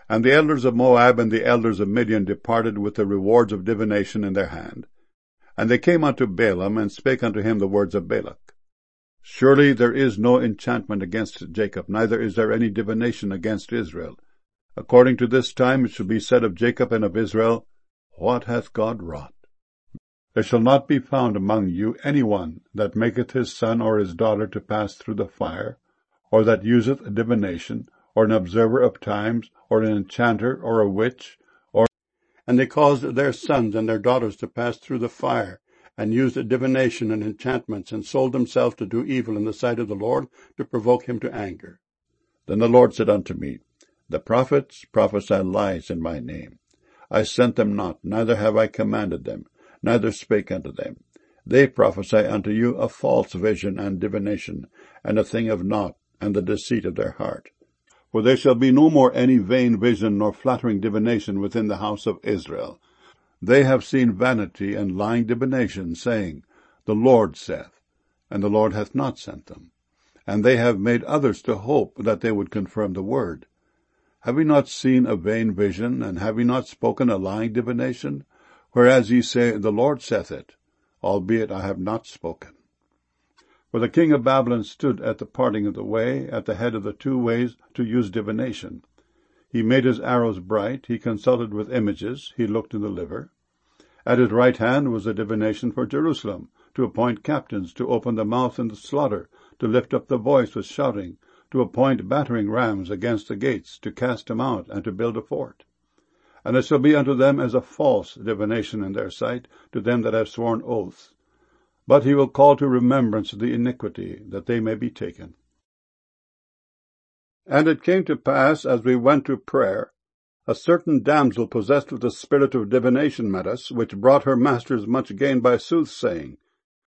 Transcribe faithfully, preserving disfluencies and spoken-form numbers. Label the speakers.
Speaker 1: And the elders of Moab and the elders of Midian departed with the rewards of divination in their hand. And they came unto Balaam, and spake unto him the words of Balak. Surely there is no enchantment against Jacob, neither is there any divination against Israel. According to this time it shall be said of Jacob and of Israel, What hath God wrought? There shall not be found among you any one that maketh his son or his daughter to pass through the fire, or that useth a divination, or an observer of times, or an enchanter, or a witch, or and they caused their sons and their daughters to pass through the fire, and used a divination and enchantments, and sold themselves to do evil in the sight of the Lord, to provoke him to anger. Then the Lord said unto me, The prophets prophesy lies in my name. I sent them not, neither have I commanded them, neither spake unto them. They prophesy unto you a false vision and divination, and a thing of naught, and the deceit of their heart. For there shall be no more any vain vision nor flattering divination within the house of Israel. They have seen vanity and lying divination, saying, The Lord saith, and the Lord hath not sent them. And they have made others to hope that they would confirm the word. Have we not seen a vain vision, and have we not spoken a lying divination? Whereas ye say, The Lord saith it, albeit I have not spoken. For the king of Babylon stood at the parting of the way, at the head of the two ways, to use divination. He made his arrows bright, he consulted with images, he looked in the liver. At his right hand was a divination for Jerusalem, to appoint captains, to open the mouth in the slaughter, to lift up the voice with shouting, to appoint battering rams against the gates, to cast them out, and to build a fort. And it shall be unto them as a false divination in their sight, to them that have sworn oaths. But he will call to remembrance the iniquity, that they may be taken. And it came to pass, as we went to prayer, a certain damsel possessed with the spirit of divination met us, which brought her masters much gain by soothsaying,